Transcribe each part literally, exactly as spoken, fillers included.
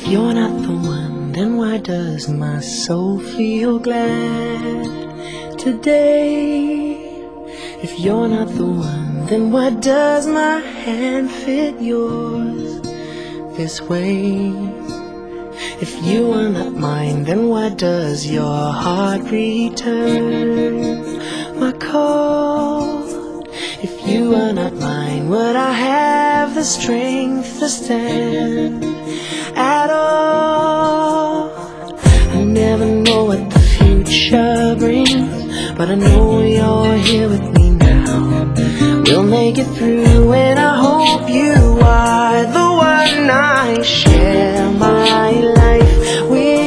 If you're not the one, then why does my soul feel glad today? If you're not the one, then why does my hand fit yours this way? If you are not mine, then why does your heart return my call? If you are not mine, would I have the strength to stand at all? I never know what the future brings, but I know you're here with me now. We'll make it through, and I hope you are the one I share my life with.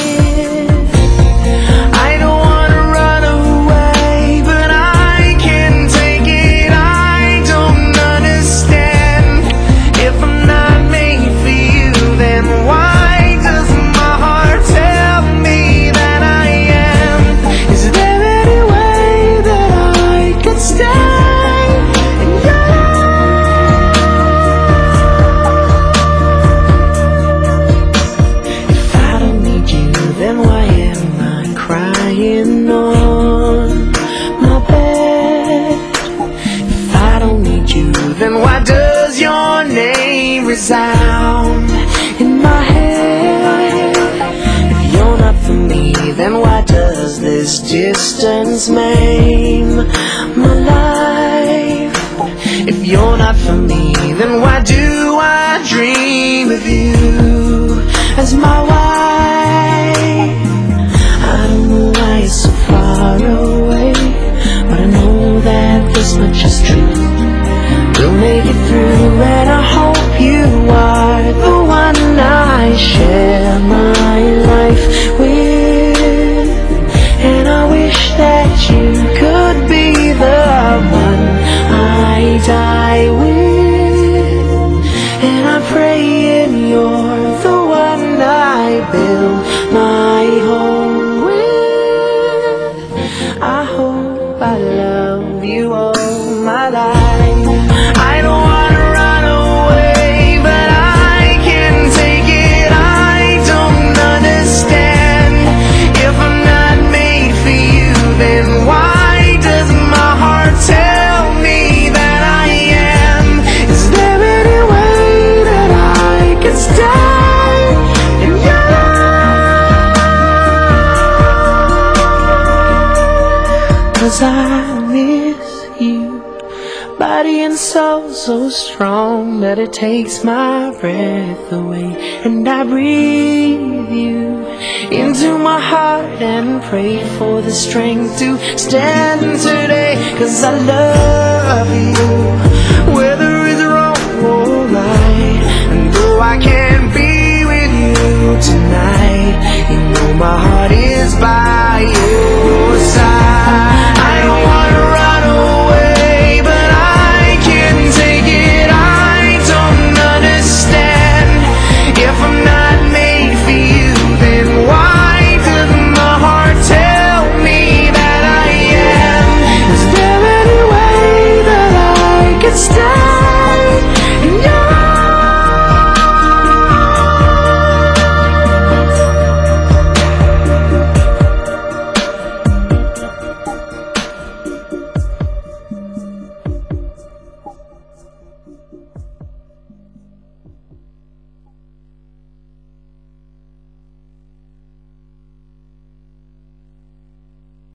I don't wanna run away, but I can't take it. I don't understand. If I'm not made for you, then why does my heart tell me that I am? Is there any way that I could stay? Then why am I crying on my bed? If I don't need you, then why does your name resound in my head? If you're not for me, then why does this distance maim my life? If you're not for me, then why do I dream of you as my wife? I don't know why it's so far away, but I know that this much is true. We'll make it through, and I hope you are the one I share my life with. And I wish that you could be the one I die with. And I'm praying you're the one I build my home with. I hope I love you all my life. I don't wanna run away, but I can't take it. I don't understand. If I'm not made for you, then why does my heart tell me that I am? Is there any way that I can stay in your life? 'Cause I miss you, body and soul so strong that it takes my breath away. And I breathe you into my heart and pray for the strength to stand today. 'Cause I love you.